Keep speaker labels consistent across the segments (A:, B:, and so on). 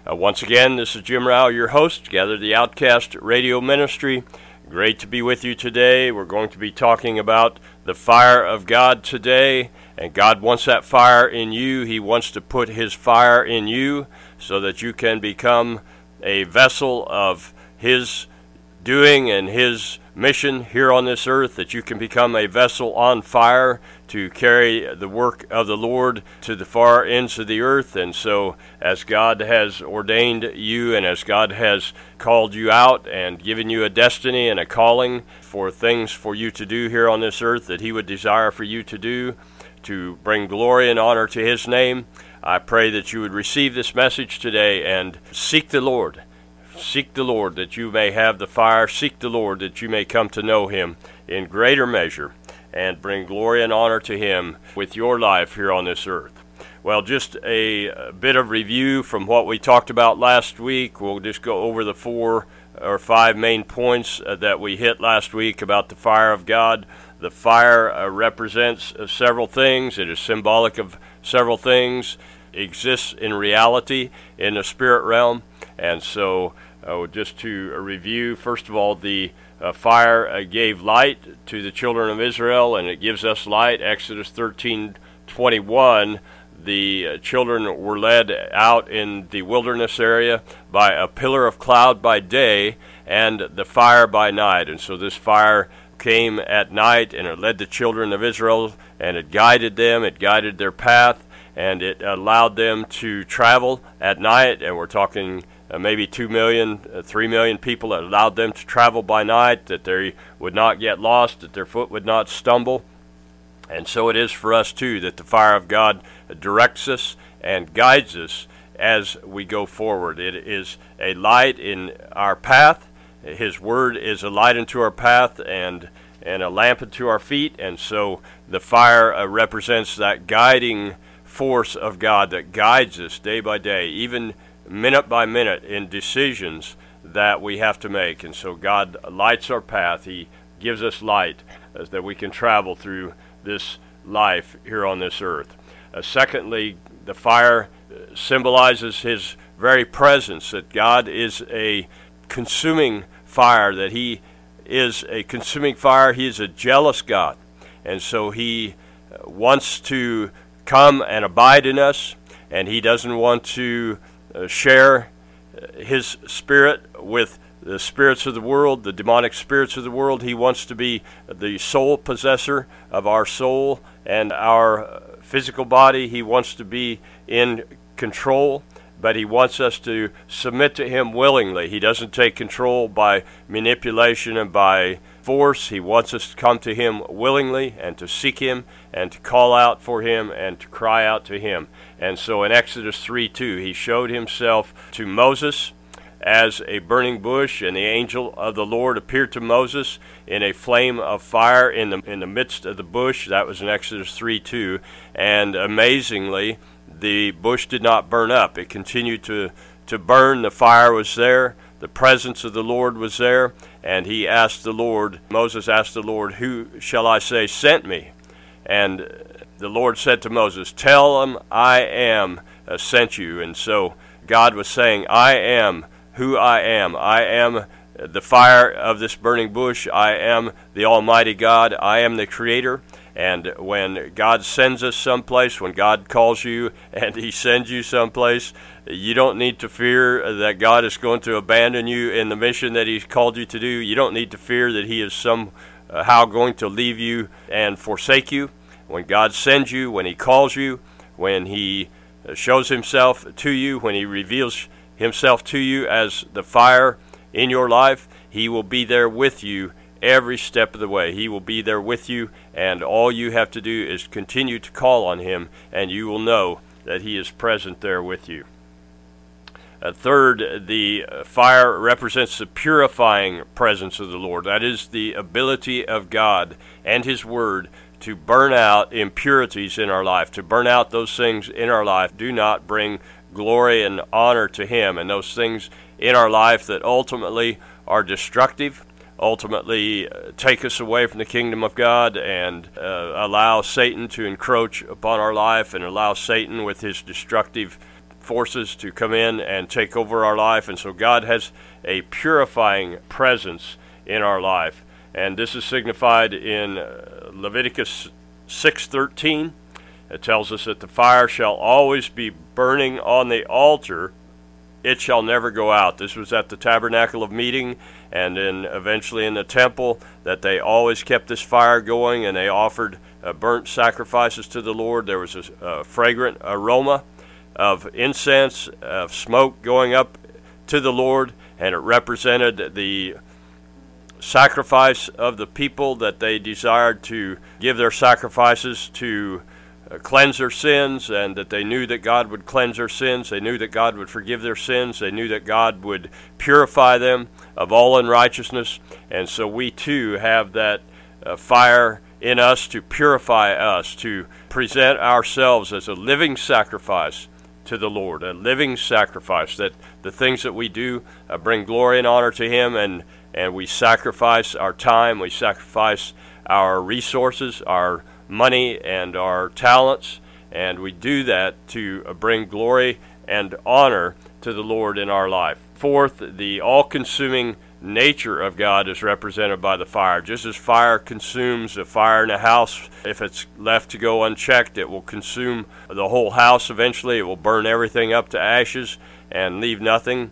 A: Once again, this is Jim Rao, your host, Gather the Outcast Radio Ministry. Great to be with you today. We're going to be talking about the fire of God today, and God wants that fire in you. He wants to put His fire in you so that you can become a vessel of His doing and His mission here on this earth, that you can become a vessel on fire to carry the work of the Lord to the far ends of the earth. And so as God has ordained you and as God has called you out and given you a destiny and a calling for things for you to do here on this earth that He would desire for you to do, to bring glory and honor to His name, I pray that you would receive this message today and seek the Lord. Seek the Lord that you may have the fire. Seek the Lord that you may come to know Him in greater measure and bring glory and honor to Him with your life here on this earth. Well, just a bit of review from what we talked about last week. We'll just go over the 4 or 5 main points that we hit last week about the fire of God. The fire represents several things. It is symbolic of several things, exists in reality in the spirit realm. And so just to review, first of all, the fire gave light to the children of Israel, and it gives us light. Exodus 13:21, the children were led out in the wilderness area by a pillar of cloud by day and the fire by night. And so this fire came at night, and it led the children of Israel, and it guided them, it guided their path, and it allowed them to travel at night. And we're talking maybe 2 million, 3 million people. That allowed them to travel by night, that they would not get lost, that their foot would not stumble. And so it is for us too, that the fire of God directs us and guides us as we go forward. It is a light in our path. His word is a light into our path and a lamp unto our feet. And so the fire represents that guiding force of God that guides us day by day, even minute by minute, in decisions that we have to make. And so God lights our path. He gives us light that we can travel through this life here on this earth. Secondly, the fire symbolizes His very presence, that God is a consuming fire, that He is a consuming fire. He is a jealous God. And so He wants to come and abide in us, and He doesn't want to share His Spirit with the spirits of the world, the demonic spirits of the world. He wants to be the sole possessor of our soul and our physical body. He wants to be in control, but He wants us to submit to Him willingly. He doesn't take control by manipulation and by force. He wants us to come to Him willingly and to seek Him and to call out for Him and to cry out to Him. And so in Exodus 3:2, He showed Himself to Moses as a burning bush, and the angel of the Lord appeared to Moses in a flame of fire in the midst of the bush. That was in Exodus 3:2. And amazingly, the bush did not burn up. It continued to burn. The fire was there. The presence of the Lord was there. And Moses asked the Lord, "Who shall I say sent me?" And the Lord said to Moses, "Tell them I am sent you." And so God was saying, I am who I am. I am the fire of this burning bush. I am the Almighty God. I am the Creator. And when God sends us someplace, when God calls you and He sends you someplace, you don't need to fear that God is going to abandon you in the mission that He's called you to do. You don't need to fear that He is somehow going to leave you and forsake you. When God sends you, when He calls you, when He shows Himself to you, when He reveals Himself to you as the fire in your life, He will be there with you every step of the way. He will be there with you, and all you have to do is continue to call on Him, and you will know that He is present there with you. Third, the fire represents the purifying presence of the Lord. That is the ability of God and His Word to burn out impurities in our life, to burn out those things in our life do not bring glory and honor to Him, and those things in our life that ultimately are destructive, ultimately take us away from the kingdom of God and allow Satan to encroach upon our life and allow Satan with his destructive forces to come in and take over our life. And so God has a purifying presence in our life. And this is signified in Leviticus 6:13. It tells us that the fire shall always be burning on the altar. It shall never go out. This was at the tabernacle of meeting, and then eventually in the temple, that they always kept this fire going, and they offered burnt sacrifices to the Lord. There was a fragrant aroma of incense, of smoke going up to the Lord, and it represented the sacrifice of the people, that they desired to give their sacrifices to cleanse their sins, and that they knew that God would cleanse their sins. They knew that God would forgive their sins. They knew that God would purify them of all unrighteousness. And so we too have that fire in us to purify us, to present ourselves as a living sacrifice to the Lord, a living sacrifice, that the things that we do bring glory and honor to Him, and we sacrifice our time, we sacrifice our resources, our money and our talents, and we do that to bring glory and honor to the Lord in our life. Fourth, the all-consuming nature of God is represented by the fire. Just as fire consumes a fire in a house, if it's left to go unchecked, it will consume the whole house eventually. It will burn everything up to ashes and leave nothing.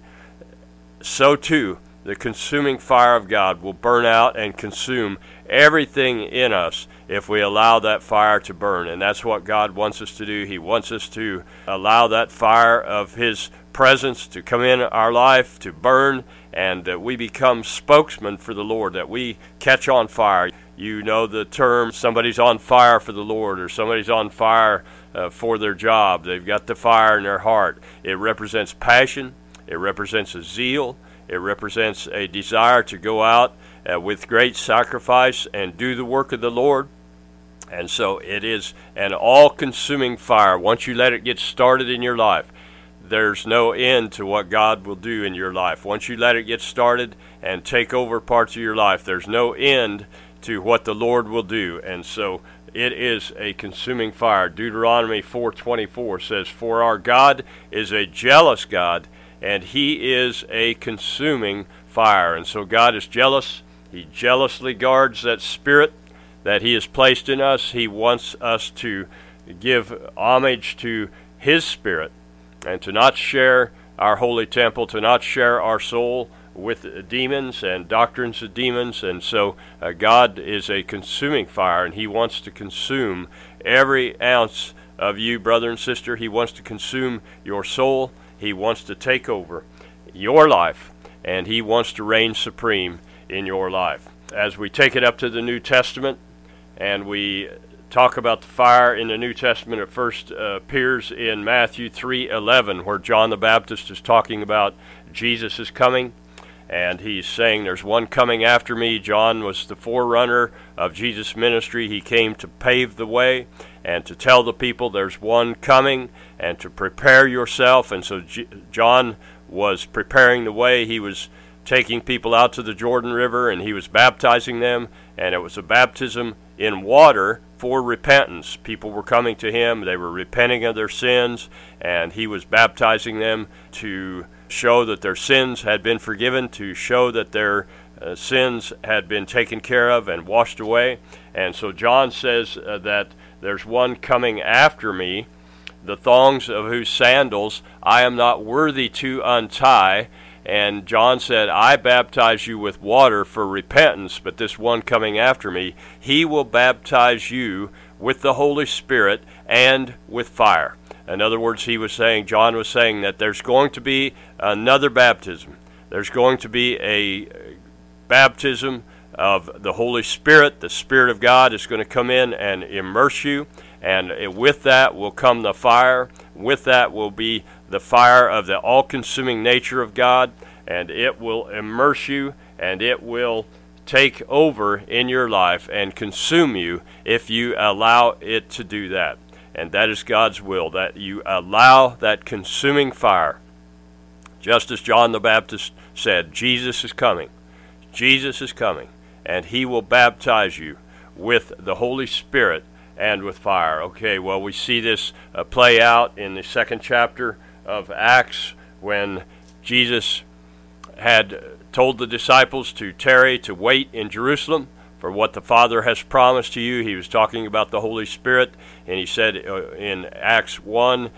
A: So too, the consuming fire of God will burn out and consume everything in us if we allow that fire to burn. And that's what God wants us to do. He wants us to allow that fire of His presence to come in our life, to burn, and that we become spokesmen for the Lord, that we catch on fire. You know the term, somebody's on fire for the Lord, or somebody's on fire for their job. They've got the fire in their heart. It represents passion. It represents a zeal. It represents a desire to go out with great sacrifice and do the work of the Lord. And so it is an all-consuming fire. Once you let it get started in your life, there's no end to what God will do in your life. Once you let it get started and take over parts of your life, there's no end to what the Lord will do. And so it is a consuming fire. Deuteronomy 4:24 says, "For our God is a jealous God, and He is a consuming fire." And so God is jealous. He jealously guards that spirit that He has placed in us. He wants us to give homage to His Spirit and to not share our holy temple, to not share our soul with demons and doctrines of demons. And so God is a consuming fire, and He wants to consume every ounce of you, brother and sister. He wants to consume your soul. He wants to take over your life, and He wants to reign supreme in your life. As we take it up to the New Testament and we talk about the fire in the New Testament, it first appears in Matthew 3:11, where John the Baptist is talking about Jesus is coming, and he's saying there's one coming after me. John was the forerunner of Jesus' ministry. He came to pave the way and to tell the people there's one coming and to prepare yourself. And so John was preparing the way. He was taking people out to the Jordan River, and he was baptizing them, and it was a baptism in water for repentance. People were coming to him, they were repenting of their sins, and he was baptizing them to show that their sins had been forgiven, to show that their sins had been taken care of and washed away. And so John says that there's one coming after me, the thongs of whose sandals I am not worthy to untie. And John said, I baptize you with water for repentance, but this one coming after me, He will baptize you with the Holy Spirit and with fire. In other words, John was saying that there's going to be another baptism. There's going to be a baptism of the Holy Spirit. The Spirit of God is going to come in and immerse you, and with that will come the fire. With that will be the fire of the all-consuming nature of God, and it will immerse you, and it will take over in your life and consume you if you allow it to do that. And that is God's will, that you allow that consuming fire. Just as John the Baptist said, Jesus is coming. Jesus is coming, and He will baptize you with the Holy Spirit and with fire. Okay, well, we see this play out in the second chapter of Acts, when Jesus had told the disciples to tarry, to wait in Jerusalem for what the Father has promised to you. He was talking about the Holy Spirit, and he said in Acts 1,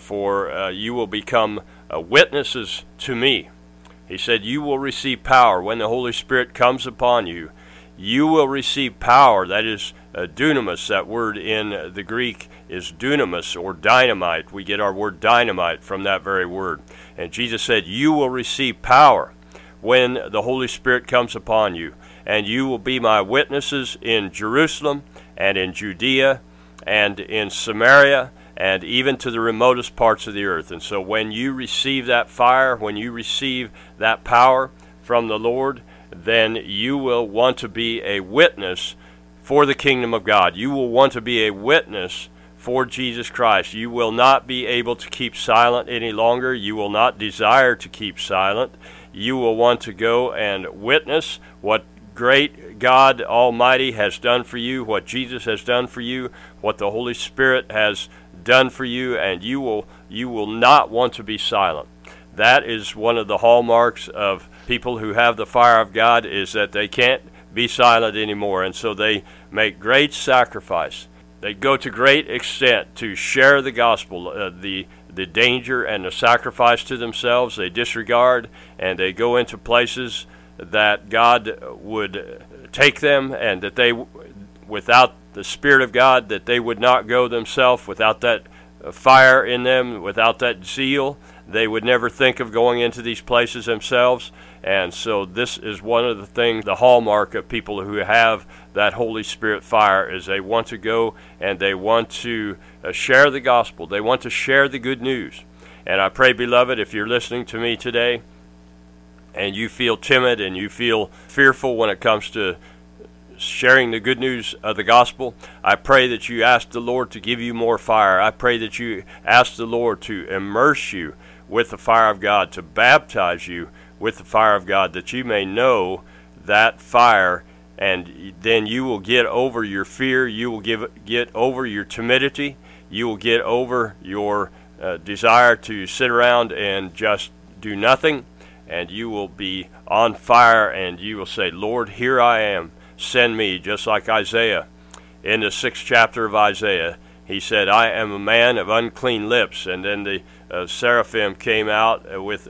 A: for you will become witnesses to me. He said, you will receive power when the Holy Spirit comes upon you. You will receive power. That is dunamis. That word in the Greek is dunamis, or dynamite. We get our word dynamite from that very word. And Jesus said, you will receive power when the Holy Spirit comes upon you. And you will be my witnesses in Jerusalem and in Judea and in Samaria and even to the remotest parts of the earth. And so when you receive that fire, when you receive that power from the Lord, then you will want to be a witness for the kingdom of God. You will want to be a witness for Jesus Christ. You will not be able to keep silent any longer. You will not desire to keep silent. You will want to go and witness what great God Almighty has done for you, what Jesus has done for you, what the Holy Spirit has done for you, and you will not want to be silent. That is one of the hallmarks of people who have the fire of God, is that they can't be silent anymore, and so they make great sacrifice. They go to great extent to share the gospel, the danger and the sacrifice to themselves. They disregard, and they go into places that God would take them, and that they, without the Spirit of God, that they would not go themselves. Without that fire in them, without that zeal, they would never think of going into these places themselves. And so this is one of the things, the hallmark of people who have that Holy Spirit fire, is they want to go and they want to share the gospel. They want to share the good news. And I pray, beloved, if you're listening to me today and you feel timid and you feel fearful when it comes to sharing the good news of the gospel, I pray that you ask the Lord to give you more fire. I pray that you ask the Lord to immerse you with the fire of God, to baptize you with the fire of God, that you may know that fire, and then you will get over your fear, you will get over your timidity, you will get over your desire to sit around and just do nothing, and you will be on fire, and you will say, Lord, here I am, send me, just like Isaiah. In the 6th chapter of Isaiah, he said, I am a man of unclean lips, and then the seraphim came out with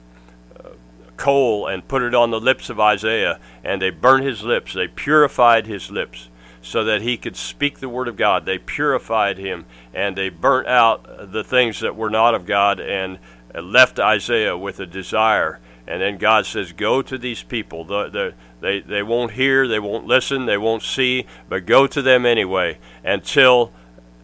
A: coal and put it on the lips of Isaiah, and they burnt his lips. They purified his lips so that he could speak the word of God. They purified him, and they burnt out the things that were not of God, and left Isaiah with a desire. And then God says, go to these people. They won't hear, they won't listen, they won't see, but go to them anyway until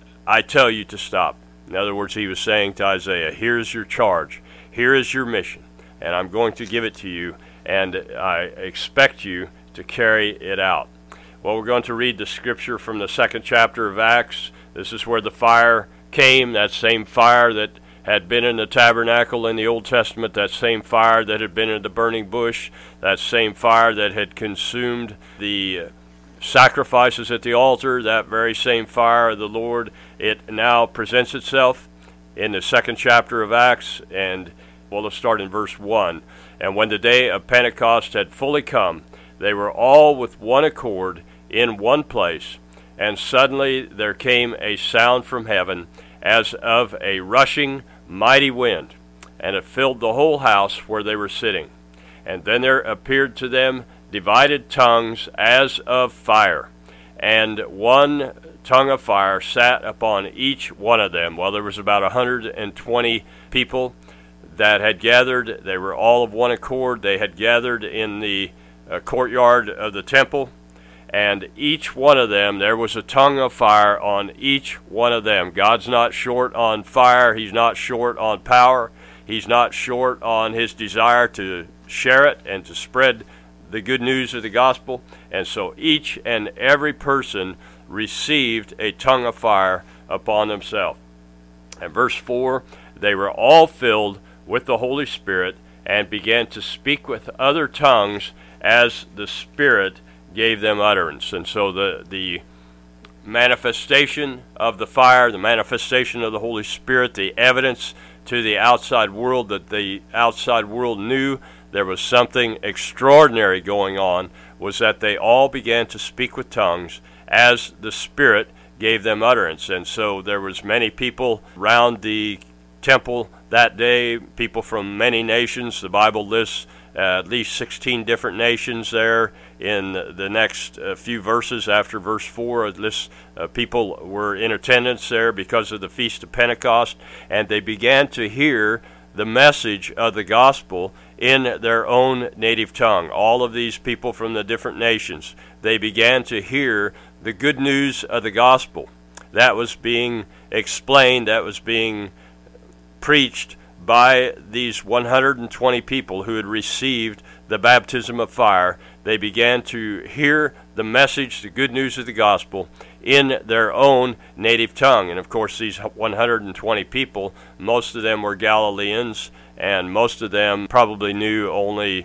A: I tell you to stop. In other words, he was saying to Isaiah, here's your charge, here is your mission, and I'm going to give it to you, and I expect you to carry it out. Well, we're going to read the scripture from the 2nd chapter of Acts. This is where the fire came, that same fire that had been in the tabernacle in the Old Testament, that same fire that had been in the burning bush, that same fire that had consumed the sacrifices at the altar, that very same fire of the Lord. It now presents itself in the 2nd chapter of Acts, and we'll start in verse 1. And when the day of Pentecost had fully come, they were all with one accord in one place, and suddenly there came a sound from heaven as of a rushing mighty wind, and it filled the whole house where they were sitting. And then there appeared to them divided tongues as of fire, and one tongue of fire sat upon each one of them. Well, there was about 120 people that had gathered. They were all of one accord. They had gathered in the courtyard of the temple, and each one of them, there was a tongue of fire on each one of them. God's not short on fire. He's not short on power. He's not short on his desire to share it and to spread the good news of the gospel. And so each and every person received a tongue of fire upon themselves. And verse 4, they were all filled with the Holy Spirit and began to speak with other tongues as the Spirit gave them utterance. And so the manifestation of the fire, the manifestation of the Holy Spirit, the evidence to the outside world, that the outside world knew there was something extraordinary going on, was that they all began to speak with tongues as the Spirit gave them utterance. And so there was many people around the temple that day, people from many nations. The Bible lists at least 16 different nations there. In the next few verses after verse 4, it lists people were in attendance there because of the Feast of Pentecost, and they began to hear the message of the gospel in their own native tongue. All of these people from the different nations, they began to hear the good news of the gospel that was being explained, that was being preached by these 120 people who had received the baptism of fire. They began to hear the message, the good news of the gospel, in their own native tongue. And of course, these 120 people, most of them were Galileans, and most of them probably knew only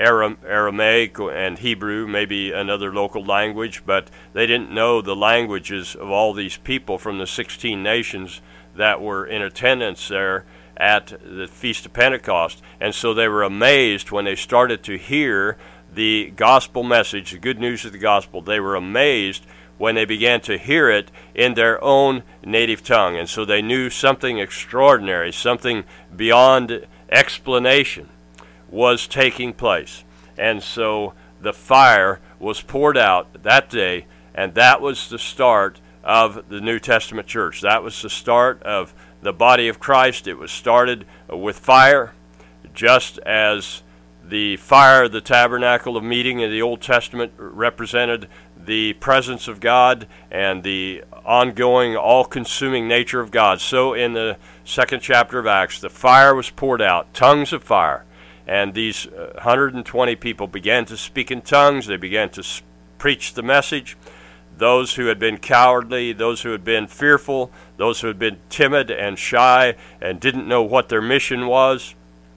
A: Aramaic and Hebrew, maybe another local language, but they didn't know the languages of all these people from the 16 nations that were in attendance there at the Feast of Pentecost. And so they were amazed when they started to hear the gospel message, the good news of the gospel. They were amazed when they began to hear it in their own native tongue. And so they knew something extraordinary, something beyond explanation was taking place. And so the fire was poured out that day, and that was the start of the New Testament church. That was the start of the body of Christ. It was started with fire, just as the fire of the tabernacle of meeting in the Old Testament represented the presence of God and the ongoing, all-consuming nature of God. So in the second chapter of Acts, the fire was poured out, tongues of fire, and these 120 people began to speak in tongues. They began to preach the message. Those who had been cowardly, those who had been fearful, those who had been timid and shy and didn't know what their mission was,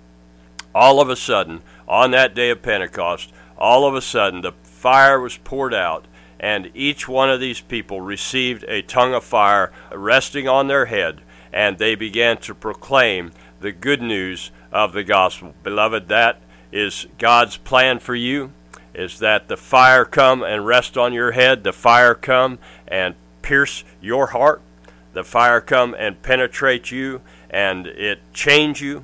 A: all of a sudden, on that day of Pentecost, all of a sudden the fire was poured out, and each one of these people received a tongue of fire resting on their head, and they began to proclaim the good news of the gospel. Beloved, that is God's plan for you, is that the fire come and rest on your head, the fire come and pierce your heart, the fire come and penetrate you, and it change you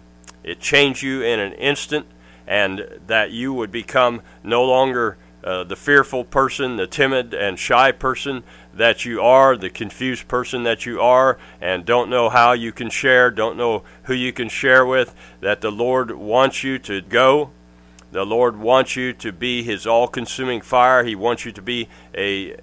A: in an instant, and that you would become no longer the fearful person, the timid and shy person that you are, the confused person that you are, and don't know how you can share, don't know who you can share with, that the Lord wants you to go. The Lord wants you to be His all-consuming fire. He wants you to be a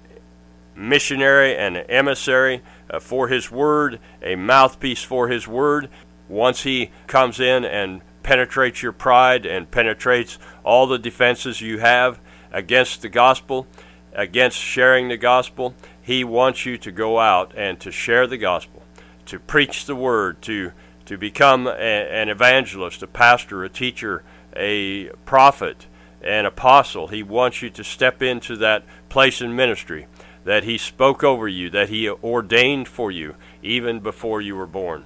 A: missionary and an emissary for His Word, a mouthpiece for His Word. Once He comes in and penetrates your pride and penetrates all the defenses you have against the gospel, against sharing the gospel, He wants you to go out and to share the gospel, to preach the Word, to become an evangelist, a pastor, a teacher, a prophet, an apostle. He wants you to step into that place in ministry that He spoke over you, that He ordained for you even before you were born.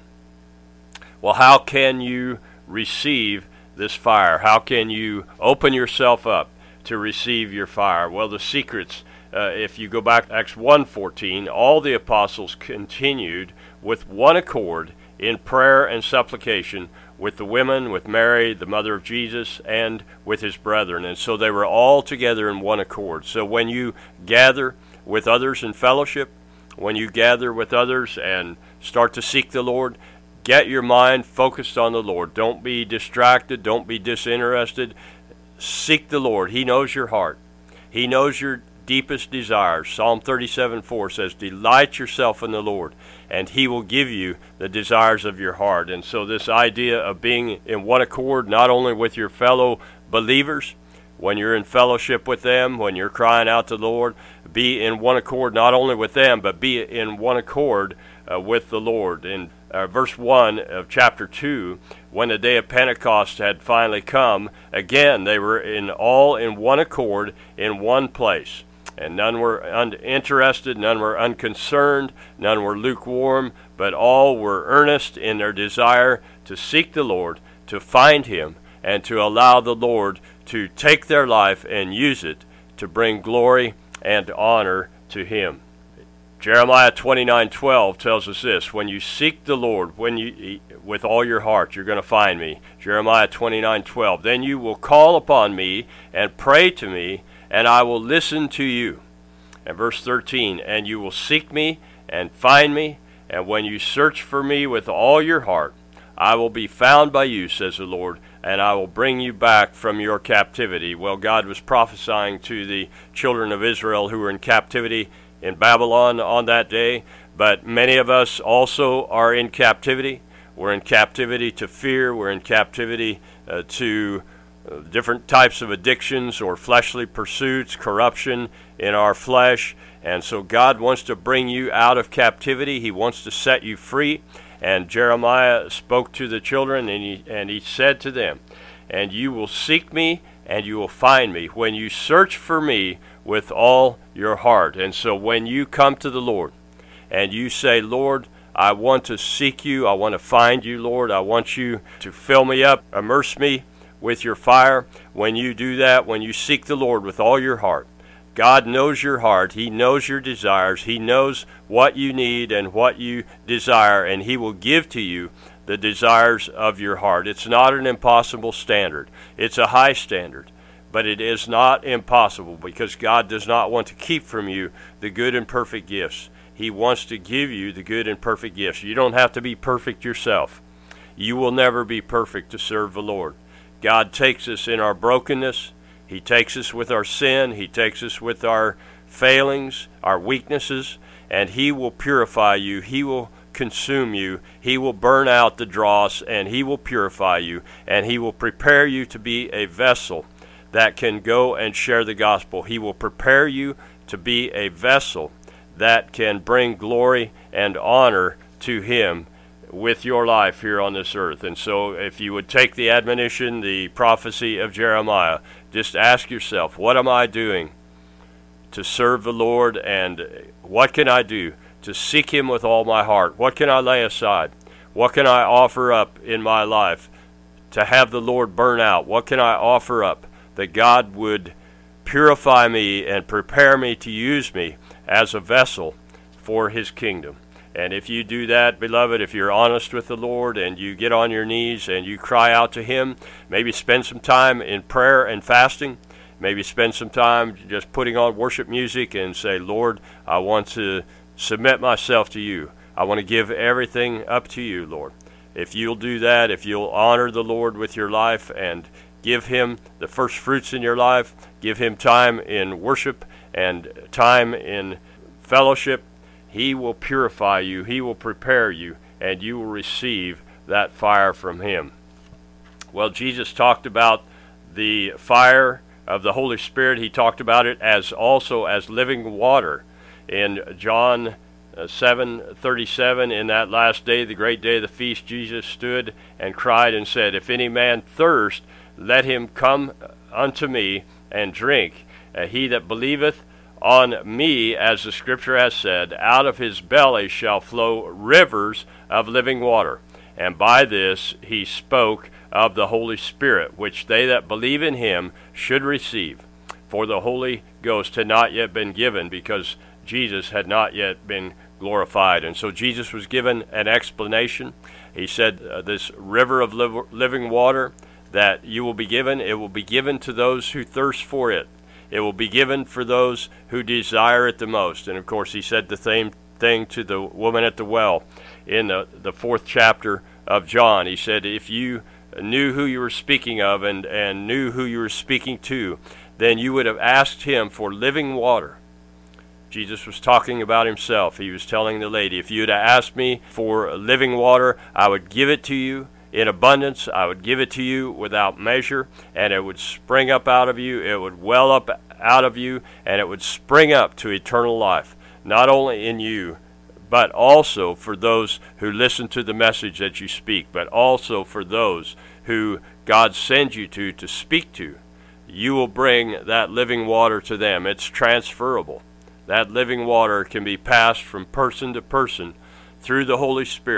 A: Well, how can you receive this fire? How can you open yourself up to receive your fire? Well, the secrets, if you go back to Acts 1:14, all the apostles continued with one accord in prayer and supplication with the women, with Mary, the mother of Jesus, and with His brethren. And so they were all together in one accord. So when you gather with others in fellowship, when you gather with others and start to seek the Lord, get your mind focused on the Lord. Don't be distracted. Don't be disinterested. Seek the Lord. He knows your heart. He knows your deepest desires. Psalm 37:4 says, "Delight yourself in the Lord, and He will give you the desires of your heart." And so this idea of being in one accord, not only with your fellow believers, when you're in fellowship with them, when you're crying out to the Lord, be in one accord not only with them, but be in one accord with the Lord. In verse 1 of chapter 2, when the day of Pentecost had finally come, again they were all in one accord in one place. And none were uninterested, none were unconcerned, none were lukewarm, but all were earnest in their desire to seek the Lord, to find Him, and to allow the Lord to take their life and use it to bring glory and honor to Him. Jeremiah 29:12 tells us this: when you seek the Lord with all your heart, you're going to find me. Jeremiah 29:12. Then you will call upon me and pray to me, and I will listen to you. And verse 13, and you will seek me and find me, and when you search for me with all your heart, I will be found by you, says the Lord, and I will bring you back from your captivity. Well, God was prophesying to the children of Israel who were in captivity in Babylon on that day, but many of us also are in captivity. We're in captivity to fear. We're in captivity to different types of addictions or fleshly pursuits, corruption in our flesh. And so God wants to bring you out of captivity. He wants to set you free. And Jeremiah spoke to the children, and he said to them, and you will seek me and you will find me when you search for me with all your heart. And so when you come to the Lord and you say, Lord, I want to seek you, I want to find you, Lord, I want you to fill me up, immerse me with your fire. When you do that, when you seek the Lord with all your heart, God knows your heart. He knows your desires. He knows what you need and what you desire, and He will give to you the desires of your heart. It's not an impossible standard. It's a high standard, but it is not impossible, because God does not want to keep from you the good and perfect gifts. He wants to give you the good and perfect gifts. You don't have to be perfect yourself. You will never be perfect to serve the Lord. God takes us in our brokenness. He takes us with our sin. He takes us with our failings, our weaknesses, and He will purify you. He will consume you. He will burn out the dross, and He will purify you, and He will prepare you to be a vessel that can go and share the gospel. He will prepare you to be a vessel that can bring glory and honor to Him with your life here on this earth. And so if you would take the admonition, the prophecy of Jeremiah, just ask yourself, what am I doing to serve the Lord, and what can I do to seek Him with all my heart? What can I lay aside? What can I offer up in my life to have the Lord burn out? What can I offer up that God would purify me and prepare me to use me as a vessel for His kingdom? And if you do that, beloved, if you're honest with the Lord and you get on your knees and you cry out to Him, maybe spend some time in prayer and fasting, maybe spend some time just putting on worship music and say, Lord, I want to submit myself to you. I want to give everything up to you, Lord. If you'll do that, if you'll honor the Lord with your life and give Him the first fruits in your life, give Him time in worship and time in fellowship, He will purify you, He will prepare you, and you will receive that fire from Him. Well, Jesus talked about the fire of the Holy Spirit. He talked about it as also as living water. In John 7:37, in that last day, the great day of the feast, Jesus stood and cried and said, if any man thirst, let him come unto me and drink. He that believeth on me, as the Scripture has said, out of his belly shall flow rivers of living water. And by this he spoke of the Holy Spirit, which they that believe in Him should receive. For the Holy Ghost had not yet been given, because Jesus had not yet been glorified. And so Jesus was given an explanation. He said, this river of living water that you will be given, it will be given to those who thirst for it. It will be given for those who desire it the most. And of course, He said the same thing to the woman at the well in the 4th chapter of John. He said, if you knew who you were speaking of and knew who you were speaking to, then you would have asked Him for living water. Jesus was talking about Himself. He was telling the lady, if you had asked me for living water, I would give it to you in abundance. I would give it to you without measure, and it would spring up out of you. It would well up out of you, and it would spring up to eternal life, not only in you, but also for those who listen to the message that you speak, but also for those who God sends you to speak to. You will bring that living water to them. It's transferable. That living water can be passed from person to person through the Holy Spirit,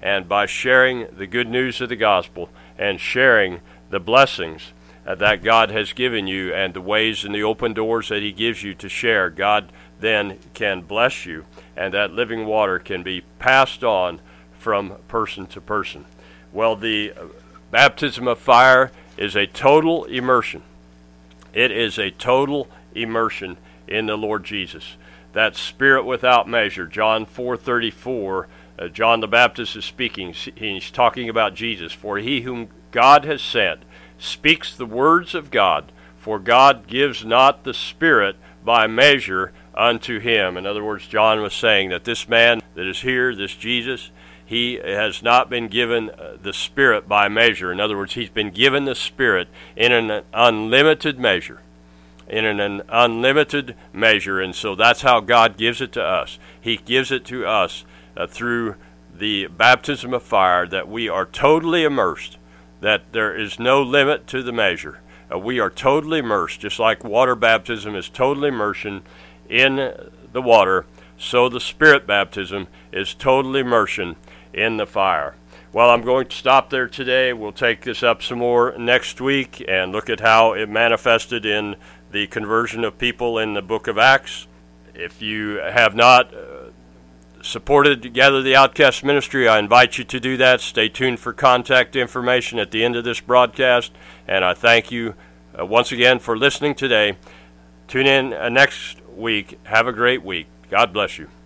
A: and by sharing the good news of the gospel and sharing the blessings that God has given you and the ways and the open doors that he gives you to share, God then can bless you, and that living water can be passed on from person to person. Well, the baptism of fire is a total immersion. It is a total immersion in the Lord Jesus. That Spirit without measure, John 4:34, John the Baptist is speaking. He's talking about Jesus. For he whom God has sent speaks the words of God, for God gives not the Spirit by measure unto him. In other words, John was saying that this man that is here, this Jesus, he has not been given the Spirit by measure. In other words, he's been given the Spirit in an unlimited measure. In an unlimited measure, and so that's how God gives it to us. He gives it to us through the baptism of fire, that we are totally immersed, that there is no limit to the measure. We are totally immersed, just like water baptism is total immersion in the water, so the Spirit baptism is total immersion in the fire. Well, I'm going to stop there today. We'll take this up some more next week and look at how it manifested in the conversion of people in the book of Acts. If you have not supported Gather the Outcast Ministry, I invite you to do that. Stay tuned for contact information at the end of this broadcast, and I thank you once again for listening today. Tune in next week. Have a great week. God bless you.